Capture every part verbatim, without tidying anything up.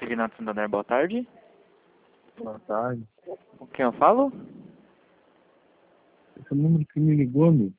Consignado Santander, boa tarde. Boa tarde. Com quem eu falo? Esse é o número que me ligou, meu.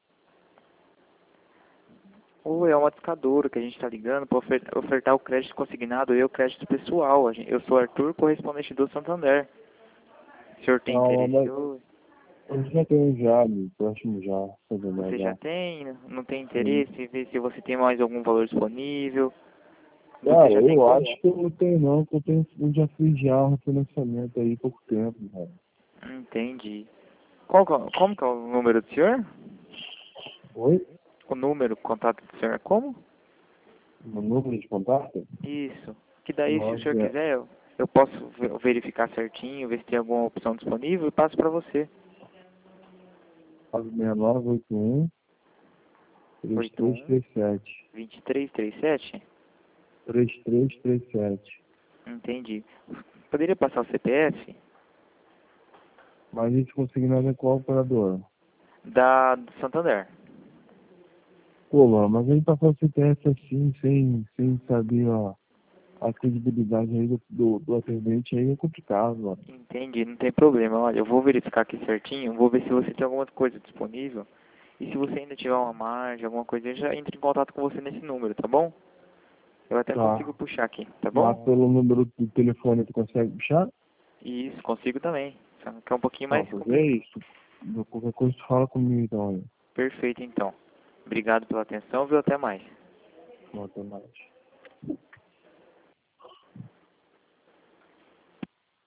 Oi, é uma discadora que a gente está ligando para ofertar, ofertar o crédito consignado e o crédito pessoal. A gente- Eu sou Arthur, correspondente do Santander. O senhor tem Ah, interesse mas hoje? eu já tenho já, meu. Próximo já. Fazendo Você já já. tem? Não tem Sim. interesse? Ver se você tem mais algum valor disponível? Você Cara, já tem eu como? acho que eu não tenho não, porque eu, tenho, eu já fiz já um refinanciamento aí há pouco tempo, cara. Entendi. Qual, que é o- como que é o número do senhor? Oi? O número, o contato do senhor é como? O número de contato? Isso. Que daí, se o senhor nove quiser, eu, eu posso ve- verificar certinho, ver se tem alguma opção disponível e passo para você. seis nove oito um três Oito três um três sete. vinte e três trinta e sete. três três três sete. Entendi. Poderia passar o C P F Mas a gente conseguiu nada com a operadora. da do Santander? Pô, mano, mas ele passou o C P F assim, sem, sem saber a, a credibilidade aí do, do, do atendente aí é complicado, mano. Entendi, não tem problema. Olha, eu vou verificar aqui certinho, vou ver se você tem alguma coisa disponível. E se você ainda tiver uma margem, alguma coisa, eu já entro em contato com você nesse número, tá bom? Eu até Tá. consigo puxar aqui, tá Mas bom? pelo número do telefone tu consegue puxar? Isso, consigo também. Só que é um pouquinho Tá, mais porque é complicado. isso. Qualquer coisa tu fala comigo então aí. Perfeito, então. Obrigado pela atenção, viu? Até mais. Não, até mais.